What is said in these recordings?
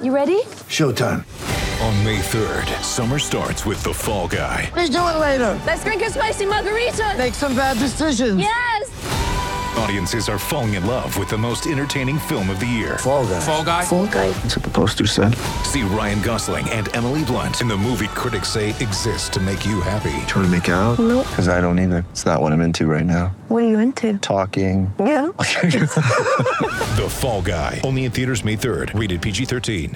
You ready? Showtime. On May 3rd, summer starts with The Fall Guy. Let's do it later. Let's drink a spicy margarita. Make some bad decisions. Yes! Audiences are falling in love with the most entertaining film of the year. Fall Guy. Fall Guy? Fall Guy. That's what the poster said. See Ryan Gosling and Emily Blunt in the movie critics say exists to make you happy. Trying to make it out? Nope. Because I don't either. It's not what I'm into right now. What are you into? Talking. Yeah. The Fall Guy. Only in theaters May 3rd. Rated PG-13.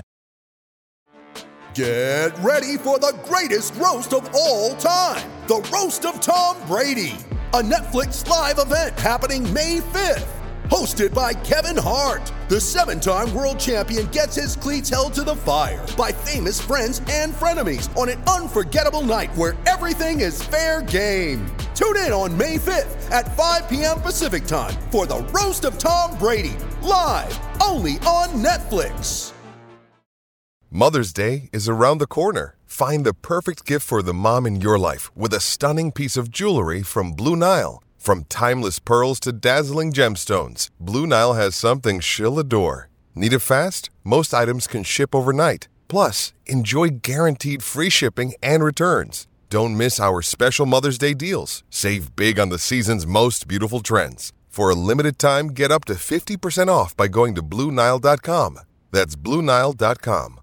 Get ready for the greatest roast of all time, the Roast of Tom Brady, a Netflix live event happening May 5th. Hosted by Kevin Hart, the 7-time world champion gets his cleats held to the fire by famous friends and frenemies on an unforgettable night where everything is fair game. Tune in on May 5th at 5 p.m. Pacific time for the Roast of Tom Brady, live only on Netflix. Mother's Day is around the corner. Find the perfect gift for the mom in your life with a stunning piece of jewelry from Blue Nile. From timeless pearls to dazzling gemstones, Blue Nile has something she'll adore. Need it fast? Most items can ship overnight. Plus, enjoy guaranteed free shipping and returns. Don't miss our special Mother's Day deals. Save big on the season's most beautiful trends. For a limited time, get up to 50% off by going to BlueNile.com. That's BlueNile.com.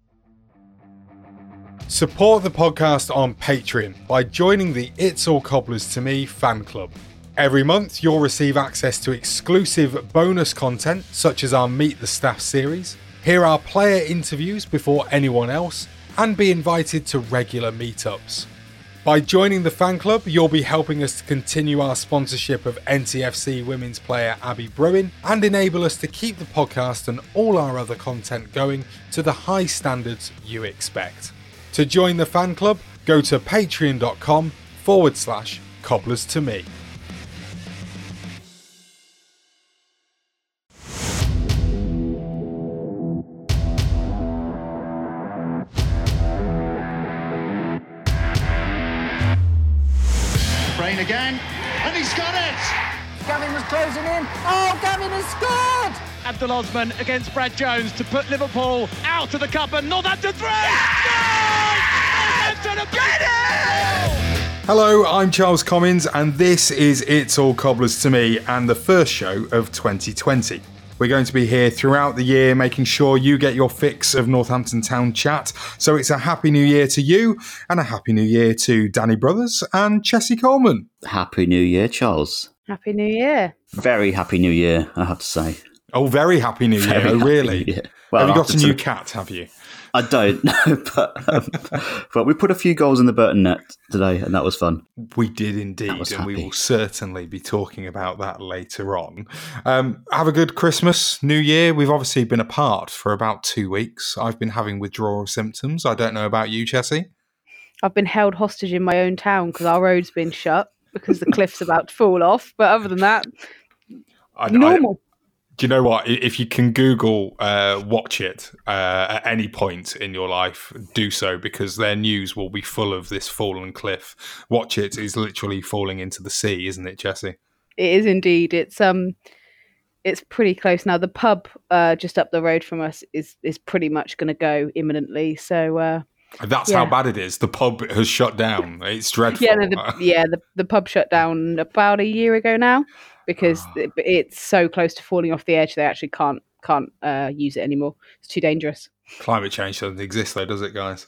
Support the podcast on Patreon by joining the It's All Cobblers to Me fan club. Every month, you'll receive access to exclusive bonus content, such as our Meet the Staff series, hear our player interviews before anyone else, and be invited to regular meetups. By joining the fan club, you'll be helping us to continue our sponsorship of NTFC women's player Abby Bruin and enable us to keep the podcast and all our other content going to the high standards you expect. To join the fan club, go to patreon.com/cobblers to me. Brain again, and he's got it! Gavin was closing in. Oh, Gavin has scored! Abdul Osman against Brad Jones to put Liverpool out of the cup, and Northampton 3! Hello, I'm Charles Commins, and this is It's All Cobblers to Me, and the first show of 2020. We're going to be here throughout the year, making sure you get your fix of Northampton Town chat. So it's a Happy New Year to you, and a Happy New Year to Danny Brothers and Chessie Coleman. Happy New Year, Charles. Happy New Year. Very Happy New Year, I have to say. Oh, very Happy New Year. Oh, really? Well, have you got a new cat, have you? I don't know, but we put a few goals in the Burton net today, and that was fun. We did indeed, and we will certainly be talking about that later on. Have a good Christmas, New Year. We've obviously been apart for about 2 weeks. I've been having withdrawal symptoms. I don't know about you, Chessie. I've been held hostage in my own town because our road's been shut because the cliff's about to fall off. But other than that, normal. Do you know what? If you can Google Watch It at any point in your life, do so, because their news will be full of this fallen cliff. Watch It is literally falling into the sea, isn't it, Chessie? It is indeed. It's pretty close now. The pub just up the road from us is pretty much going to go imminently. So that's how bad it is. The pub has shut down. It's dreadful. The pub shut down about a year ago now. Because it's so close to falling off the edge, they actually can't use it anymore. It's too dangerous. Climate change doesn't exist, though, does it, guys?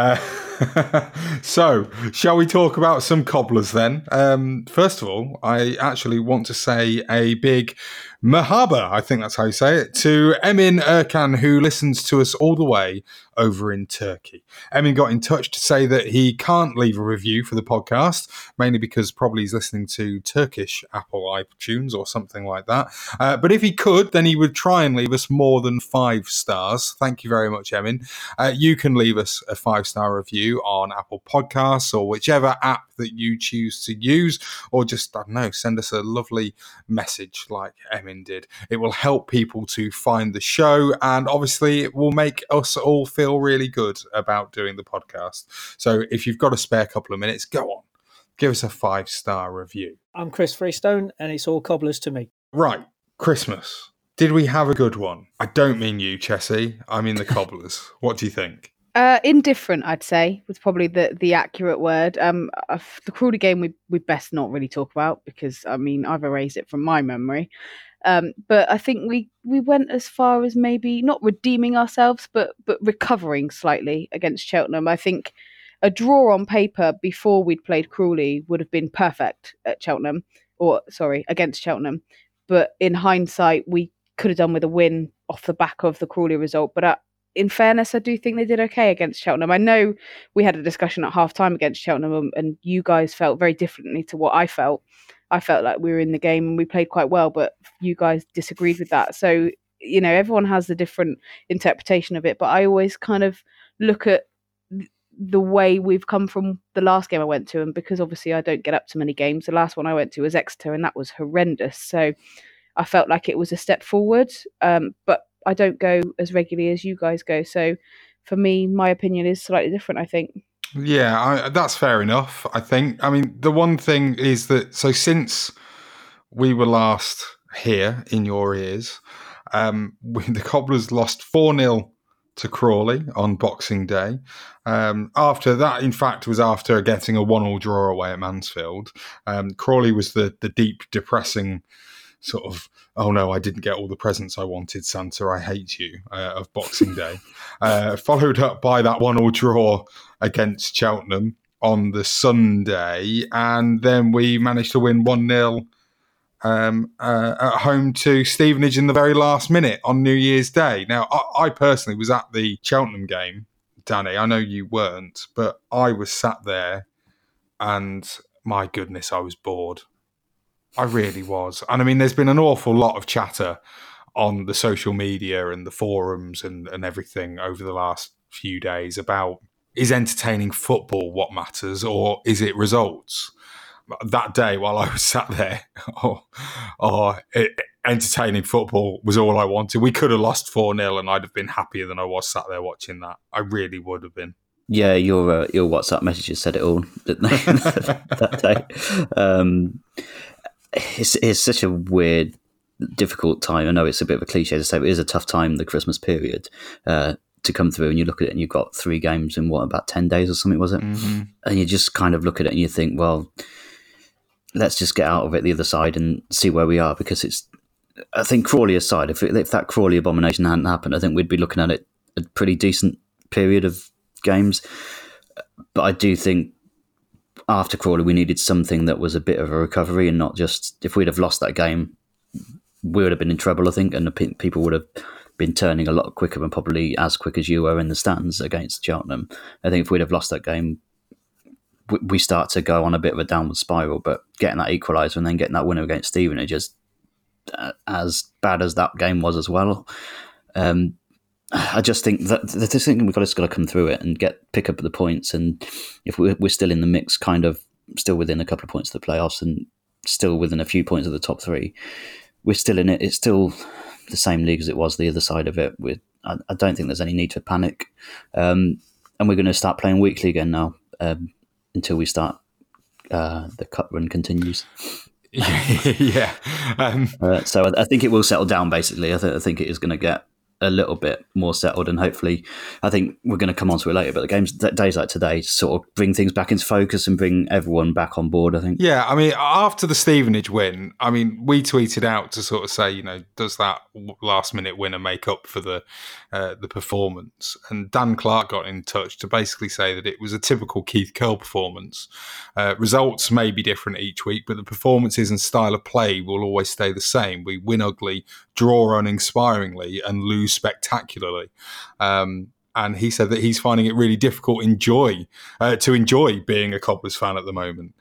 So, shall we talk about some cobblers then? First of all, I actually want to say a big mahaba, I think that's how you say it, to Emin Erkan, who listens to us all the way over in Turkey. Emin got in touch to say that he can't leave a review for the podcast, mainly because probably he's listening to Turkish Apple iTunes or something like that. But if he could, then he would try and leave us more than 5 stars. Thank you very much, Emin. You can leave us a 5-star review on Apple Podcasts or whichever app that you choose to use, or just, I don't know, send us a lovely message like Emin did. It will help people to find the show, and obviously it will make us all feel really good about doing the podcast. So if you've got a spare couple of minutes, go on, give us a 5-star review. I'm Chris Freestone, and it's all cobblers to me. Right, Christmas. Did we have a good one? I don't mean you, Chessie. I mean the Cobblers. What do you think? Indifferent, I'd say, was probably the accurate word. The Crawley game we best not really talk about because, I mean, I've erased it from my memory. But I think we went as far as maybe not redeeming ourselves, but recovering slightly against Cheltenham. I think a draw on paper before we'd played Crawley would have been perfect at Cheltenham, against Cheltenham. But in hindsight, we could have done with a win off the back of the Crawley result. But in fairness, I do think they did okay against Cheltenham. I know we had a discussion at half-time against Cheltenham and you guys felt very differently to what I felt. I felt like we were in the game and we played quite well, but you guys disagreed with that. So, everyone has a different interpretation of it, but I always kind of look at the way we've come from the last game I went to, and because obviously I don't get up to many games, the last one I went to was Exeter and that was horrendous. So I felt like it was a step forward, but I don't go as regularly as you guys go. So for me, my opinion is slightly different, I think. Yeah, that's fair enough, I think. I mean, the one thing is that, so since we were last here in your ears, the Cobblers lost 4-0 to Crawley on Boxing Day. After that, in fact, was after getting a 1-1 draw away at Mansfield. Crawley was the deep, depressing sort of, oh no, I didn't get all the presents I wanted, Santa, I hate you, of Boxing Day. Followed up by that 1-1 draw against Cheltenham on the Sunday, and then we managed to win 1-0 at home to Stevenage in the very last minute on New Year's Day. Now, I personally was at the Cheltenham game, Danny. I know you weren't, but I was sat there and my goodness, I was bored. I really was. And I mean, there's been an awful lot of chatter on the social media and the forums and everything over the last few days about, is entertaining football what matters or is it results? That day while I was sat there, entertaining football was all I wanted. We could have lost 4-0 and I'd have been happier than I was sat there watching that. I really would have been. Yeah, your WhatsApp messages said it all, didn't they? That day. It's such a weird, difficult time. I know it's a bit of a cliche to say, but it is a tough time, the Christmas period, to come through, and you look at it and you've got 3 games in about 10 days or something, was it? Mm-hmm. And you just kind of look at it and you think, well, let's just get out of it the other side and see where we are, because I think Crawley aside, if that Crawley abomination hadn't happened, I think we'd be looking at it a pretty decent period of games. But I do think after Crawley, we needed something that was a bit of a recovery, and not just, if we'd have lost that game, we would have been in trouble, I think, and the people would have been turning a lot quicker, and probably as quick as you were in the stands against Cheltenham. I think if we'd have lost that game, we start to go on a bit of a downward spiral. But getting that equaliser and then getting that winner against Stevenage, as bad as that game was as well, I just think that the thing we've just got to come through it and pick up the points. And if we're still in the mix, kind of still within a couple of points of the playoffs and still within a few points of the top 3, we're still in it. It's still the same league as it was the other side of it. I don't think there's any need for panic. And we're going to start playing weekly again now until we start the cup run continues. Yeah. So I think it will settle down, basically. I think it is going to get a little bit more settled, and hopefully, I think we're going to come on to it later, but the days like today sort of bring things back into focus and bring everyone back on board, I think. Yeah, I mean, after the Stevenage win, I mean, we tweeted out to sort of say, does that last minute winner make up for the performance? And Dan Clark got in touch to basically say that it was a typical Keith Curl performance. Results may be different each week, but the performances and style of play will always stay the same. We win ugly, draw uninspiringly, and lose spectacularly. And he said that he's finding it really difficult to enjoy being a Cobblers fan at the moment.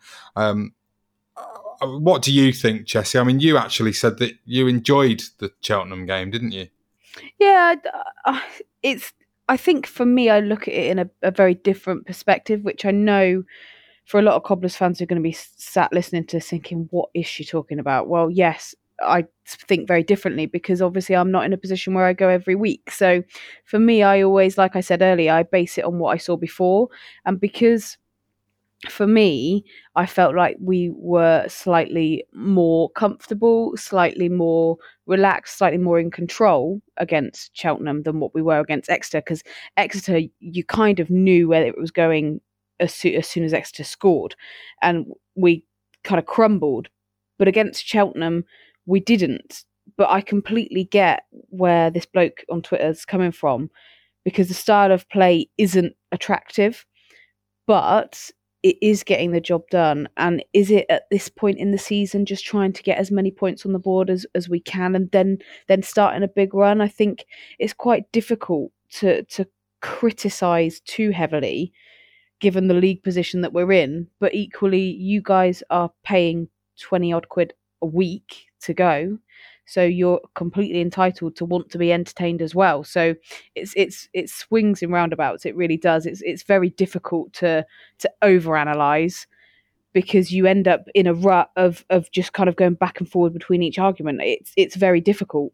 What do you think, Chessie? I mean, you actually said that you enjoyed the Cheltenham game, didn't you? Yeah, I think for me, I look at it in a very different perspective, which I know for a lot of Cobblers fans are going to be sat listening to this thinking, what is she talking about? Well, yes, I think very differently, because obviously I'm not in a position where I go every week. So for me, I always, like I said earlier, I base it on what I saw before. And because for me, I felt like we were slightly more comfortable, slightly more relaxed, slightly more in control against Cheltenham than what we were against Exeter, because Exeter, you kind of knew where it was going as soon as Exeter scored, and we kind of crumbled. But against Cheltenham, we didn't. But I completely get where this bloke on Twitter is coming from, because the style of play isn't attractive, but it is getting the job done. And is it at this point in the season just trying to get as many points on the board as we can, and then starting a big run? I think it's quite difficult to criticise too heavily given the league position that we're in, but equally you guys are paying 20 odd quid a week to go, so you're completely entitled to want to be entertained as well. So it swings and roundabouts. It really does. It's very difficult to overanalyze, because you end up in a rut of just kind of going back and forward between each argument. It's very difficult.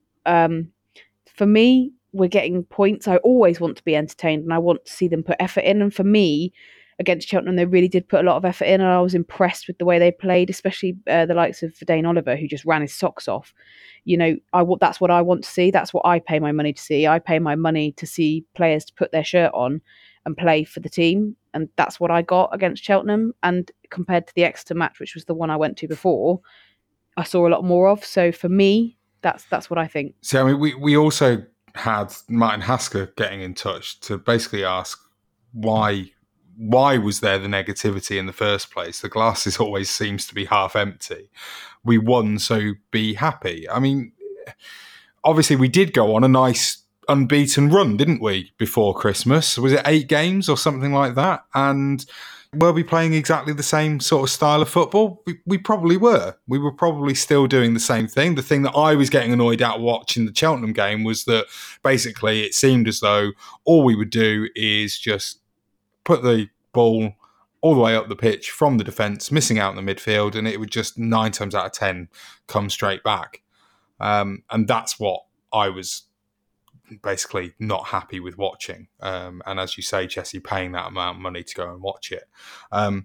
For me, we're getting points. I always want to be entertained, and I want to see them put effort in. And for me, against Cheltenham, they really did put a lot of effort in, and I was impressed with the way they played, especially the likes of Dane Oliver, who just ran his socks off. You know, that's what I want to see. That's what I pay my money to see. I pay my money to see players to put their shirt on and play for the team, and that's what I got against Cheltenham. And compared to the Exeter match, which was the one I went to before, I saw a lot more of. So for me, that's what I think. So I mean, we also had Martin Hasker getting in touch to basically ask why was there the negativity in the first place? The glass always seems to be half empty. We won, so be happy. I mean, obviously we did go on a nice unbeaten run, didn't we, before Christmas? Was it 8 games or something like that? And were we playing exactly the same sort of style of football? We probably were. We were probably still doing the same thing. The thing that I was getting annoyed at watching the Cheltenham game was that basically it seemed as though all we would do is just put the ball all the way up the pitch from the defence, missing out in the midfield, and it would just 9 times out of 10 come straight back. And that's what I was basically not happy with watching. And as you say, Jesse, paying that amount of money to go and watch it. But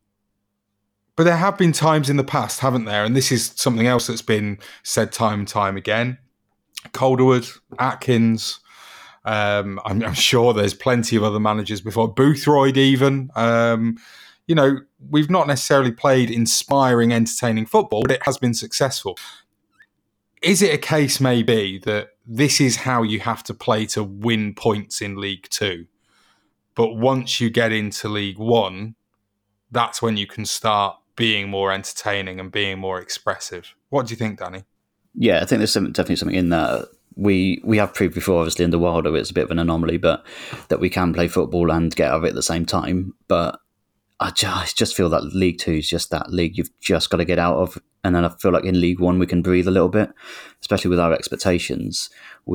there have been times in the past, haven't there? And this is something else that's been said time and time again. Calderwood, Atkins, I'm sure there's plenty of other managers before, Boothroyd even. You know, we've not necessarily played inspiring, entertaining football, but it has been successful. Is it a case maybe that this is how you have to play to win points in League Two, but once you get into League One, that's when you can start being more entertaining and being more expressive? What do you think, Danny? Yeah, I think there's definitely something in that. We have proved before, obviously, under Wilder, it's a bit of an anomaly, but that we can play football and get out of it at the same time. But I just feel that League Two is just that league you've just got to get out of. And then I feel like in League One, we can breathe a little bit, especially with our expectations.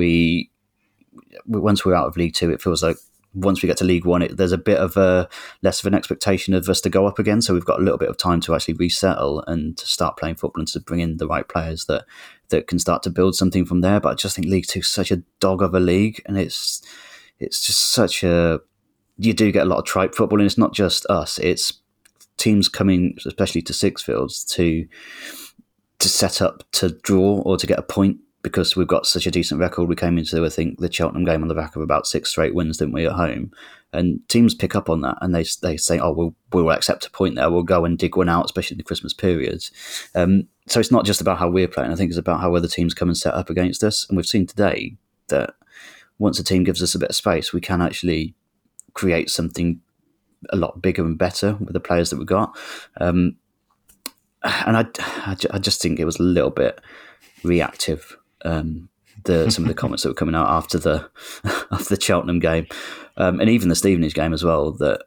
Once we're out of League Two, it feels like once we get to League One, there's a bit of less of an expectation of us to go up again. So we've got a little bit of time to actually resettle and to start playing football and to bring in the right players that can start to build something from there. But I just think League Two is such a dog of a league, and it's just such a... You do get a lot of tripe football, and it's not just us. It's teams coming, especially to Sixfields, to set up to draw or to get a point, because we've got such a decent record. We came into, I think, the Cheltenham game on the back of about 6 straight wins, didn't we, at home? And teams pick up on that, and they say, oh, we'll accept a point there. We'll go and dig one out, especially in the Christmas period. So it's not just about how we're playing. I think it's about how other teams come and set up against us. And we've seen today that once a team gives us a bit of space, we can actually create something a lot bigger and better with the players that we've got. And I just think it was a little bit reactive, some of the comments that were coming out after the Cheltenham game, and even the Stevenage game as well, that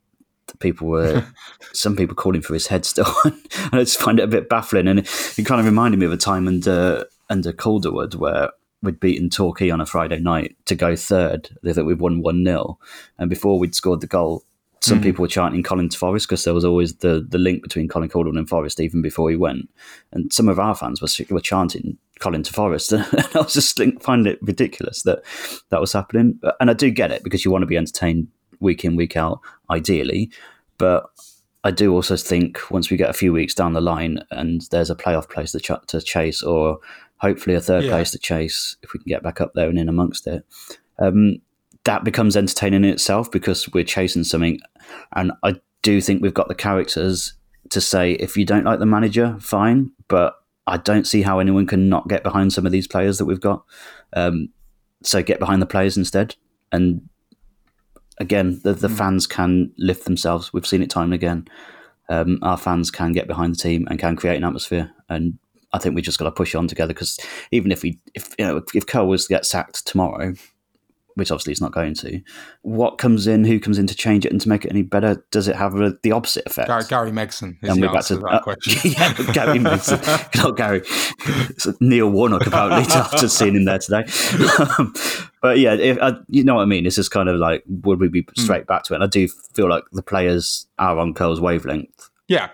some people calling for his head still. And I just find it a bit baffling. And it kind of reminded me of a time under Calderwood where we'd beaten Torquay on a Friday night to go third. They thought we'd won 1-0. And before we'd scored the goal, some people were chanting Colin to Forest, because there was always the link between Colin Calderwood and Forest even before he went. And some of our fans were chanting Colin to Forest. And I was just finding it ridiculous that was happening. And I do get it, because you want to be entertained week in, week out, ideally. But I do also think once we get a few weeks down the line and there's a playoff place to chase, or hopefully a third place to chase, if we can get back up there and in amongst it, that becomes entertaining in itself because we're chasing something. And I do think we've got the characters to say, if you don't like the manager, fine, but I don't see how anyone can not get behind some of these players that we've got. So get behind the players instead. And again, the fans can lift themselves. We've seen it time and again. Our fans can get behind the team and can create an atmosphere. And I think we just got to push on together, because even if Cole was to get sacked tomorrow, which obviously it's not going to, what comes in, who comes in to change it and to make it any better? Does it have the opposite effect? Gary Megson is the answer to that question. Yeah, Gary Megson. Not Gary. It's Neil Warnock, apparently, after seeing him there today. But yeah, you know what I mean? It's just kind of like, would we be straight back to it? And I do feel like the players are on Curl's wavelength. Yeah.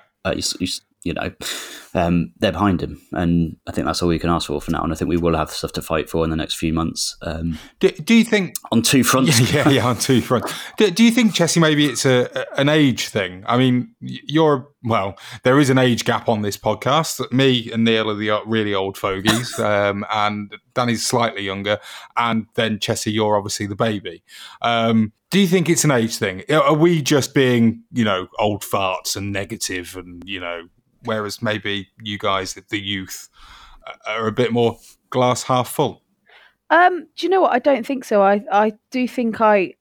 They're behind him, and I think that's all we can ask for now. And I think we will have stuff to fight for in the next few months. Do you think on two fronts? Yeah, on two fronts. Do you think, Jesse, maybe it's an age thing? I mean, there is an age gap on this podcast. Me and Neil are the really old fogies, and Danny's slightly younger, and then Jesse, you're obviously the baby. Do you think it's an age thing? Are we just being, old farts and negative and, whereas maybe you guys, the youth, are a bit more glass half full? Do you know what? I don't think so. I do think I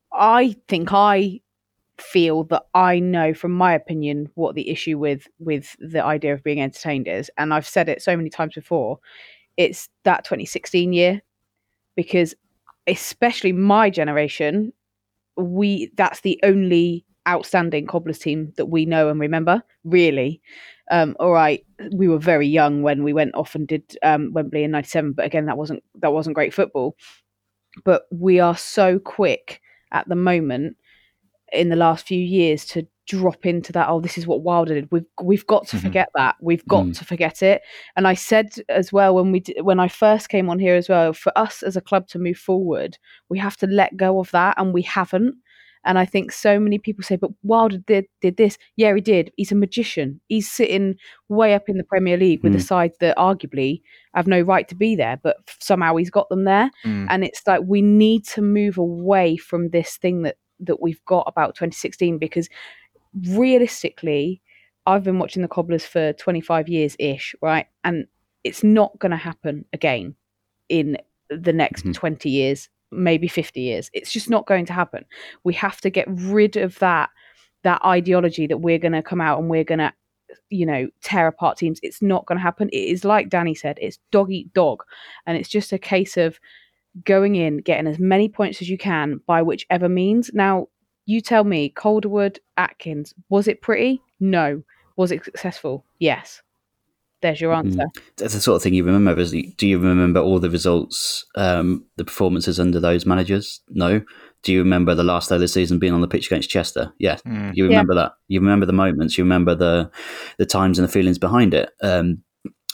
feel that I know, from my opinion, what the issue with the idea of being entertained is. And I've said it so many times before. It's that 2016 year, because especially my generation, that's the only outstanding Cobblers team that we know and remember, really. All right, we were very young when we went off and did Wembley in '97, but again, that wasn't great football. But we are so quick at the moment in the last few years to drop into that. Oh, this is what Wilder did. We've got to forget that. We've got to forget it. And I said as well when I first came on here as well, for us as a club to move forward, we have to let go of that, and we haven't. And I think so many people say, but Wilder did this. Yeah, he did. He's a magician. He's sitting way up in the Premier League with a side that arguably have no right to be there, but somehow he's got them there. And it's like, we need to move away from this thing that we've got about 2016, because realistically, I've been watching the Cobblers for 25 years-ish, right? And it's not going to happen again in the next 20 years. Maybe 50 years. It's just not going to happen. We have to get rid of that ideology that we're going to come out and we're going to, tear apart teams. It's not going to happen. It is like Danny said, it's dog eat dog. And it's just a case of going in, getting as many points as you can by whichever means. Now, you tell me, Calderwood, Atkins, was it pretty? No. Was it successful? Yes. There's your answer. That's the sort of thing you remember. Do you remember all the results, the performances under those managers? No. Do you remember the last day of the season being on the pitch against Chester? Yeah. You remember that. You remember the moments. You remember the times and the feelings behind it. And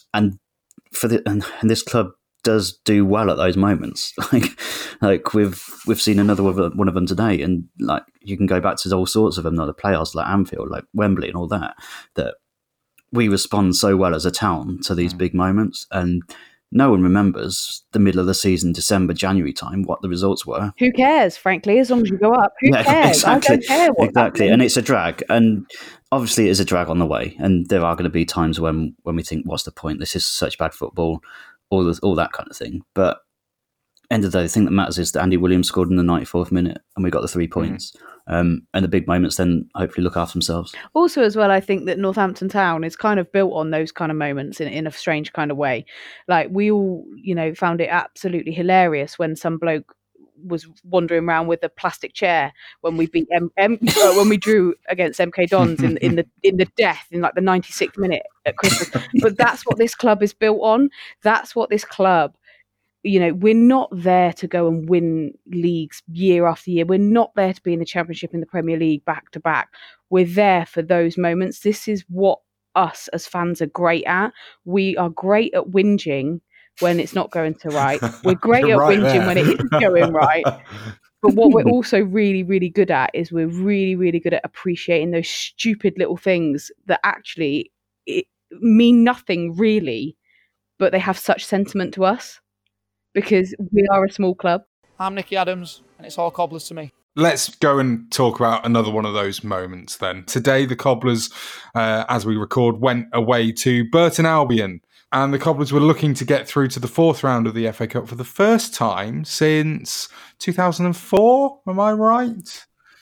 this club does do well at those moments. Like we've seen another one of them today, and like you can go back to all sorts of them, like the playoffs, like Anfield, like Wembley, and all that. That we respond so well as a town to these big moments, and no one remembers the middle of the season, December, January time, what the results were. Who cares, frankly, as long as you go up? Who cares? Exactly. I don't care what exactly. And it's a drag. And obviously it is a drag on the way. And there are going to be times when we think, what's the point? This is such bad football, all that kind of thing. But end of the day, the thing that matters is that Andy Williams scored in the 94th minute and we got the 3 points. And the big moments then hopefully look after themselves. Also, as well, I think that Northampton Town is kind of built on those kind of moments in a strange kind of way. Like we all, found it absolutely hilarious when some bloke was wandering around with a plastic chair when we beat when we drew against MK Dons in the death in like the 96th minute at Christmas. But that's what this club is built on. That's what this club. We're not there to go and win leagues year after year. We're not there to be in the Championship, in the Premier League back to back. We're there for those moments. This is what us as fans are great at. We are great at whinging when it's not going to right. We're great at whinging when it is going right. But what we're also really, really good at is we're really, really good at appreciating those stupid little things that actually mean nothing really, but they have such sentiment to us because we are a small club. I'm Nicky Adams, and it's all Cobblers to me. Let's go and talk about another one of those moments then. Today, the Cobblers, as we record, went away to Burton Albion. And the Cobblers were looking to get through to the fourth round of the FA Cup for the first time since 2004. Am I right?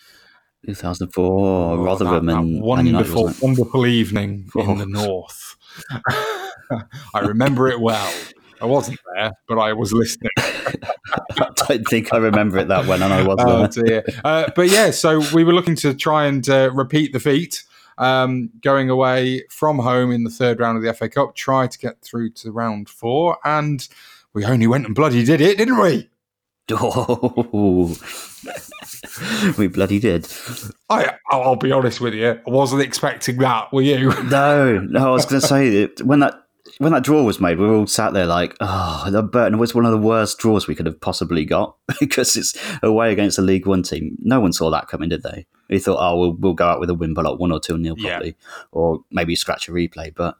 2004, Rotherham and wonderful, wonderful evening in the north. I remember it well. I wasn't there, but I was listening. I don't think I remember it that well, and I was there. Oh dear. But yeah, so we were looking to try and repeat the feat. Going away from home in the third round of the FA Cup, try to get through to round 4, and we only went and bloody did it, didn't we? Oh, we bloody did. I'll be honest with you, I wasn't expecting that, were you? No, I was going to say, when that draw was made, we were all sat there like, the Burton was one of the worst draws we could have possibly got because it's away against a League One team. No one saw that coming, did they? We thought, we'll go out with a win by like 1 or 2-0 probably, or maybe scratch a replay. But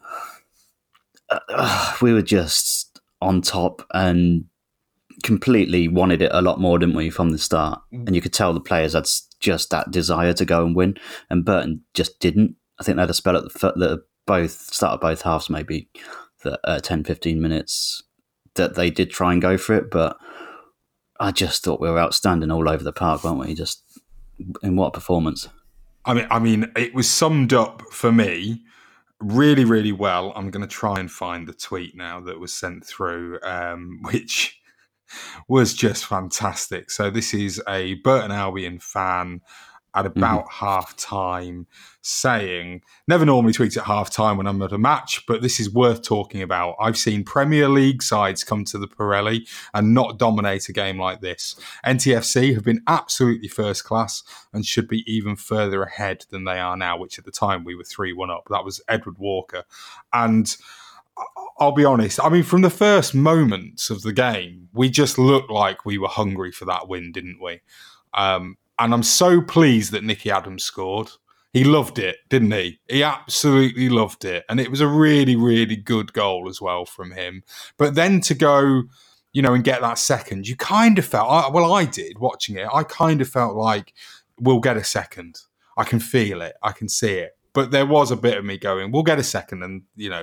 we were just on top and completely wanted it a lot more, didn't we, from the start? And you could tell the players had just that desire to go and win, and Burton just didn't. I think they had a spell at the start of both halves, maybe the 10-15 minutes that they did try and go for it, but I just thought we were outstanding all over the park, weren't we? Just in what a performance. I mean, it was summed up for me really, really well. I'm going to try and find the tweet now that was sent through, which was just fantastic. So this is a Burton Albion fan at about half-time saying, never normally tweet at half-time when I'm at a match, but this is worth talking about. I've seen Premier League sides come to the Pirelli and not dominate a game like this. NTFC have been absolutely first class and should be even further ahead than they are now, which at the time we were 3-1 up. That was Edward Walker. And I'll be honest, I mean, from the first moments of the game, we just looked like we were hungry for that win, didn't we? And I'm so pleased that Nicky Adams scored. He loved it, didn't he? He absolutely loved it. And it was a really, really good goal as well from him. But then to go, and get that second, you kind of felt, I did watching it, I kind of felt like we'll get a second. I can feel it. I can see it. But there was a bit of me going, we'll get a second and,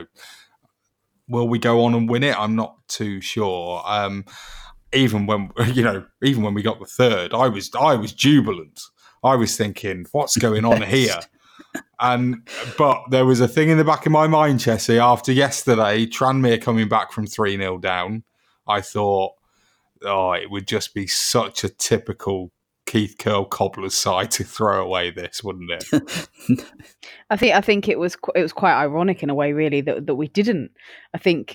will we go on and win it? I'm not too sure. Even when we got the third, I was jubilant. I was thinking, what's going on here? But there was a thing in the back of my mind, Chessie, after yesterday, Tranmere coming back from 3-0 down, I thought, it would just be such a typical Keith Curle Cobblers side to throw away this, wouldn't it? I think it was quite ironic in a way, really, that we didn't. I think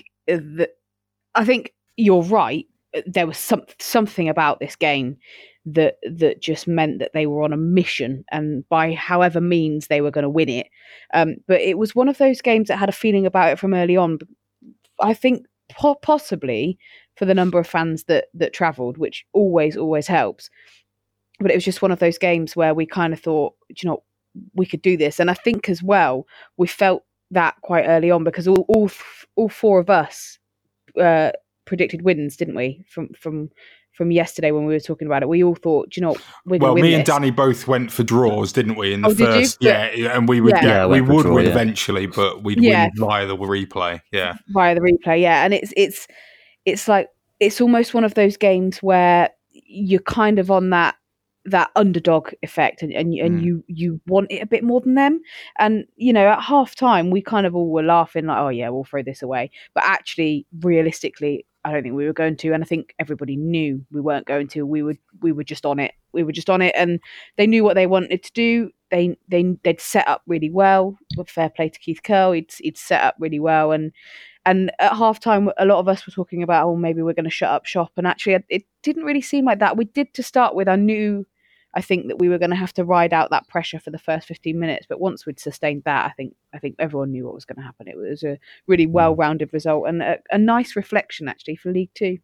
you're right. There was something about this game that just meant that they were on a mission, and by however means they were going to win it. But it was one of those games that had a feeling about it from early on. I think possibly for the number of fans that travelled, which always helps. But it was just one of those games where we kind of thought, we could do this. And I think as well, we felt that quite early on because all four of us predicted wins, didn't we? From yesterday when we were talking about it, we all thought, we're going to win me this. And Danny both went for draws, didn't we? In the first, did you? and we would win eventually, but we'd win via the replay, via the replay, and it's like it's almost one of those games where you're kind of on that underdog effect, and you want it a bit more than them. And at half time we kind of all were laughing like, oh yeah, we'll throw this away, but actually realistically I don't think we were going to, and I think everybody knew we weren't going to. We were just on it, and they knew what they wanted to do. They'd set up really well. With fair play to Keith Curle, he'd set up really well, and at half time a lot of us were talking about, maybe we're going to shut up shop, and actually it didn't really seem like that. We did to start with. I think that we were going to have to ride out that pressure for the first 15 minutes, but once we'd sustained that, I think everyone knew what was going to happen. It was a really well-rounded result and a nice reflection actually for League Two.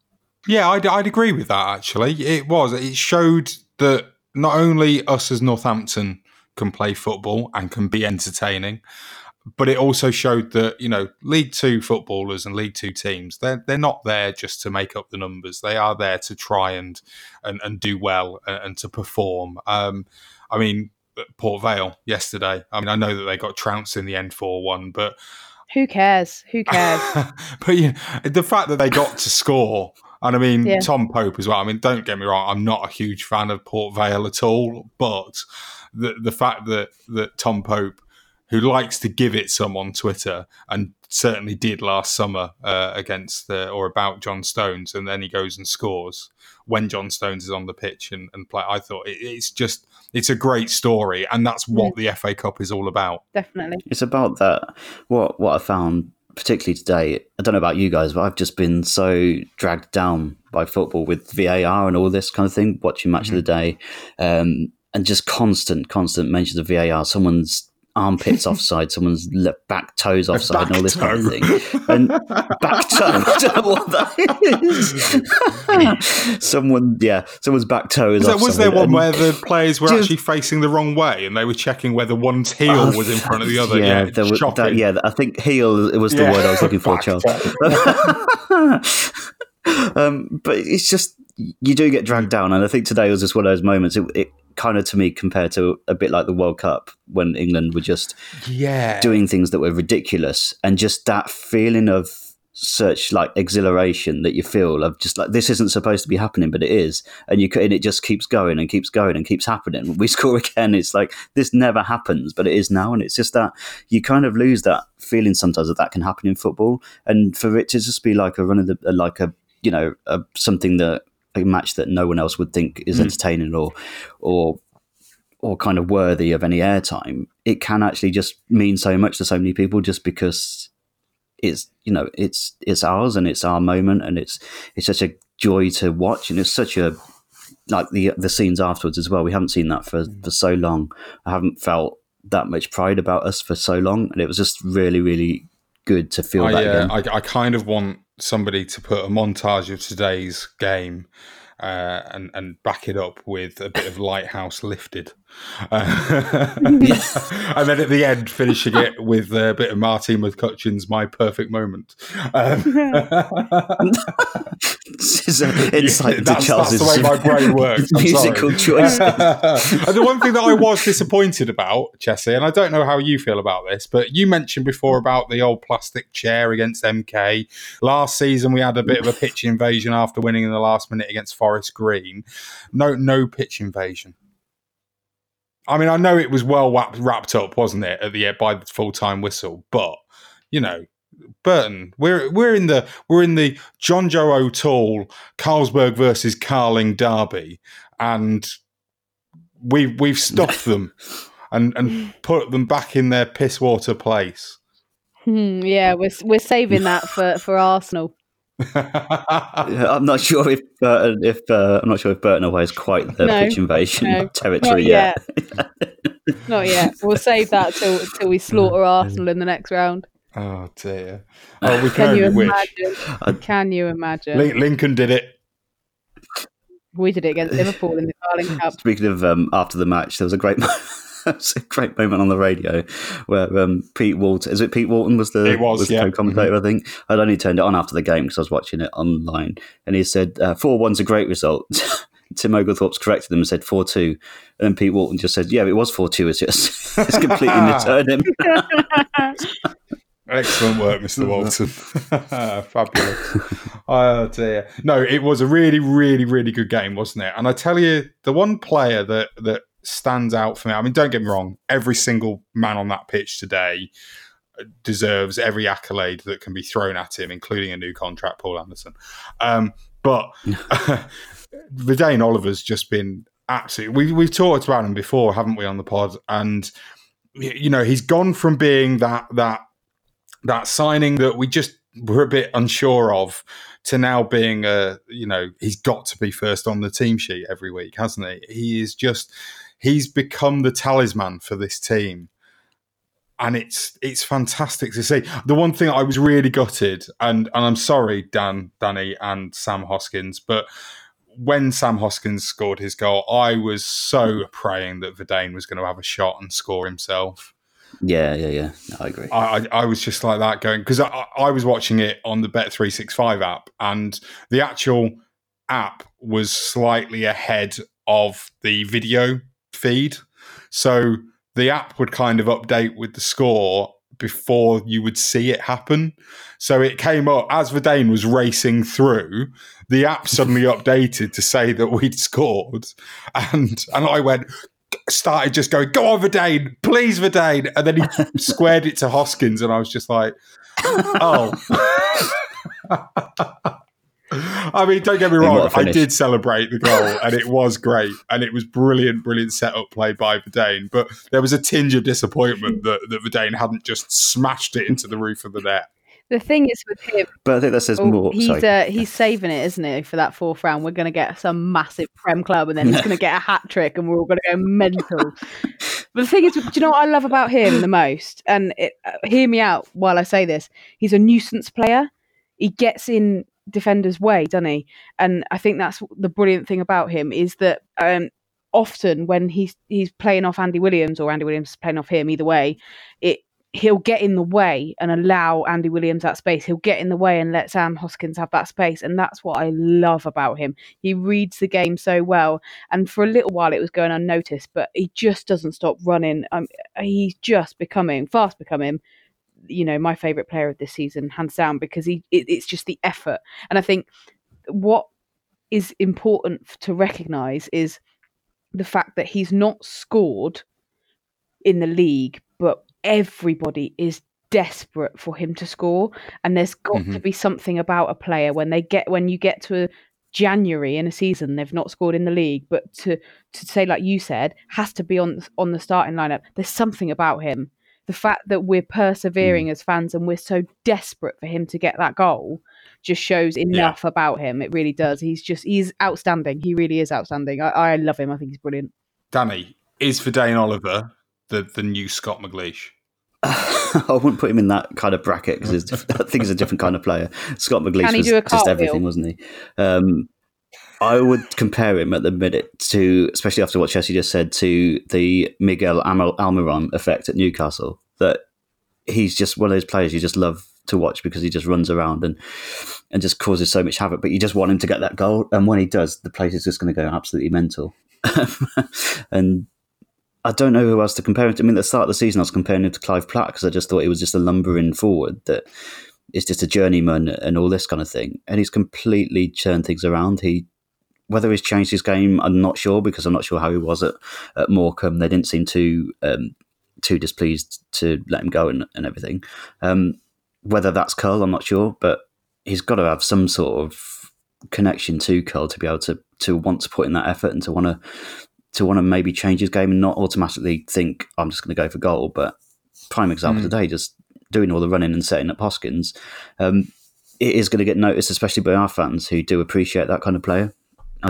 Yeah, I'd agree with that, actually. It showed that not only us as Northampton can play football and can be entertaining, but it also showed that, League Two footballers and League Two teams, they're not there just to make up the numbers. They are there to try and do well and to perform. Port Vale yesterday, I know that they got trounced in the end 4-1, but... Who cares? But the fact that they got to score, and Tom Pope as well. Don't get me wrong, I'm not a huge fan of Port Vale at all, but the fact that Tom Pope, who likes to give it some on Twitter, and certainly did last summer against or about John Stones, and then he goes and scores when John Stones is on the pitch and play. I thought it's a great story, and that's what the FA Cup is all about. Definitely. It's about that. What I found, particularly today, I don't know about you guys, but I've just been so dragged down by football with VAR and all this kind of thing, watching Match of the Day, and just constant mentions of VAR. Someone's armpits offside, someone's back toes offside, and all this kind of thing. And back toe, I don't know what that is. Someone's back toe is offside. Was there one where the players were actually facing the wrong way and they were checking whether one's heel was in front of the other? I think heel was the word I was looking for, Charles. But it's just, you do get dragged down, and I think today was just one of those moments. It kind of, to me, compared to a bit like the World Cup when England were just doing things that were ridiculous, and just that feeling of such like exhilaration that you feel of just like, this isn't supposed to be happening, but it is, and it just keeps going and keeps going and keeps happening. We score again, it's like, this never happens, but it is now, and it's just that you kind of lose that feeling sometimes that can happen in football, and for it to just be like a run of the something that, a match that no one else would think is entertaining or kind of worthy of any airtime, it can actually just mean so much to so many people, just because it's ours and it's our moment, and it's such a joy to watch, and it's such a, like the scenes afterwards as well. We haven't seen that for so long. I haven't felt that much pride about us for so long, and it was just really, really good to feel that again. I kind of want somebody to put a montage of today's game and back it up with a bit of Lighthouse Lifted. And then at the end, finishing it with a bit of Martin McCutcheon's My Perfect Moment. This is an insight into Charles's that's the way my brain works. musical choices. And the one thing that I was disappointed about, Chessie, and I don't know how you feel about this, but you mentioned before about the old plastic chair against MK. Last season, we had a bit of a pitch invasion after winning in the last minute against Forest Green. No pitch invasion. I know it was well wrapped up, wasn't it, by the full-time whistle? But Burton, we're in the John Joe O'Toole Carlsberg versus Carling derby, and we've stuffed them and put them back in their pisswater place. Yeah, we're saving that for Arsenal. I'm not sure if Burton Away is quite the pitch invasion territory yet. Not yet. We'll save that till we slaughter Arsenal in the next round. Oh dear! Oh, we can only wish. Can you imagine? Lincoln did it. We did it against Liverpool in the Carling Cup. Speaking of after the match, there was a great moment on the radio where Pete Walton was the co-commentator, I think. I'd only turned it on after the game because I was watching it online, and he said 4-1's a great result. Tim Oglethorpe's corrected them and said 4-2, and then Pete Walton just said, yeah, it was 4-2, it's completely misheard him. Excellent work, Mr. Walton. Fabulous. Oh dear. No, it was a really, really, really good game, wasn't it? And I tell you, the one player that stands out for me, don't get me wrong, every single man on that pitch today deserves every accolade that can be thrown at him, including a new contract, Paul Anderson. But Vidane Oliver's just been absolutely... We've talked about him before, haven't we, on the pod? And, he's gone from being that signing that we just were a bit unsure of to now being he's got to be first on the team sheet every week, hasn't he? He's become the talisman for this team. and it's fantastic to see. The one thing I was really gutted, and I'm sorry, Danny, and Sam Hoskins, but when Sam Hoskins scored his goal, I was so praying that Verdane was going to have a shot and score himself. Yeah. No, I agree. I was just like that going, because I was watching it on the Bet365 app, and the actual app was slightly ahead of the video feed. So the app would kind of update with the score before you would see it happen. So it came up as Verdane was racing through, the app suddenly updated to say that we'd scored. And I started just going, go on, Verdane, please, Verdane. And then he squared it to Hoskins, and I was just like, oh. I mean, don't get me wrong, I did celebrate the goal, and it was great, and it was brilliant set-up play by Verdane, but there was a tinge of disappointment that Verdane hadn't just smashed it into the roof of the net. The thing is with him, but I think that says more. He's saving it, isn't he, for that fourth round? We're going to get some massive Prem club, and then he's going to get a hat trick, and we're all going to go mental. But the thing is, do you know what I love about him the most? And hear me out while I say this. He's a nuisance player. He gets in defender's way, doesn't he? And I think that's the brilliant thing about him, is that often when he's playing off Andy Williams, or Andy Williams is playing off him, either way, he'll get in the way and allow Andy Williams that space. He'll get in the way and let Sam Hoskins have that space. And that's what I love about him. He reads the game so well. And for a little while it was going unnoticed, but he just doesn't stop running. He's just fast becoming, my favourite player of this season, hands down, because it's just the effort. And I think what is important to recognise is the fact that he's not scored in the league, but everybody is desperate for him to score. And there's got to be something about a player when you get to January in a season, they've not scored in the league, but to say, like you said, has to be on the starting lineup. There's something about him. The fact that we're persevering as fans and we're so desperate for him to get that goal just shows enough about him. It really does. He's outstanding. He really is outstanding. I love him. I think he's brilliant. Danny, is Verdane Oliver the new Scott McLeish? I wouldn't put him in that kind of bracket, because I think he's a different kind of player. Scott McLeish was just everything, wasn't he? I would compare him at the minute to, especially after what Chelsea just said, to the Miguel Almiron effect at Newcastle. That he's just one of those players you just love to watch, because he just runs around and just causes so much havoc. But you just want him to get that goal, and when he does, the place is just going to go absolutely mental. And I don't know who else to compare him to. I mean, at the start of the season, I was comparing him to Clive Platt, because I just thought he was just a lumbering forward that is just a journeyman and all this kind of thing. And he's completely turned things around. Whether he's changed his game, I'm not sure, because I'm not sure how he was at Morecambe. They didn't seem too displeased to let him go and everything. Whether that's Curl, I'm not sure, but he's got to have some sort of connection to Curl to be able to want to put in that effort and to want to maybe change his game and not automatically think, I'm just going to go for goal. But prime example today, just doing all the running and setting up Hoskins, it is going to get noticed, especially by our fans who do appreciate that kind of player. I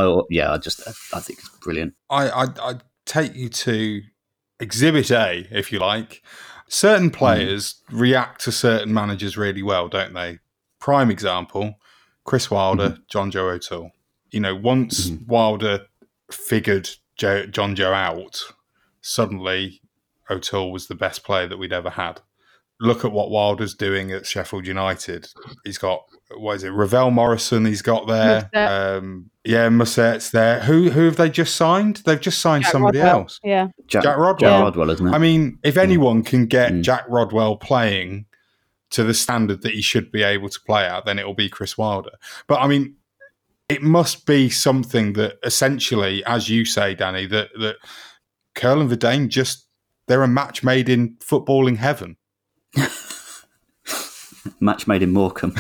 think it's brilliant. I take you to Exhibit A, if you like. Certain players react to certain managers really well, don't they? Prime example, Chris Wilder, John Joe O'Toole. Once Wilder figured John Joe out, suddenly O'Toole was the best player that we'd ever had. Look at what Wilder's doing at Sheffield United. He's got, Ravel Morrison he's got there. Musset's there. Who have they just signed? They've just signed somebody else. Yeah. Jack Rodwell. Jack Rodwell, isn't it? I mean, if anyone can get Jack Rodwell playing to the standard that he should be able to play at, then it'll be Chris Wilder. But I mean, it must be something that essentially, as you say, Danny, that Curl and Verdane they're a match made in footballing heaven. Match made in Morecambe.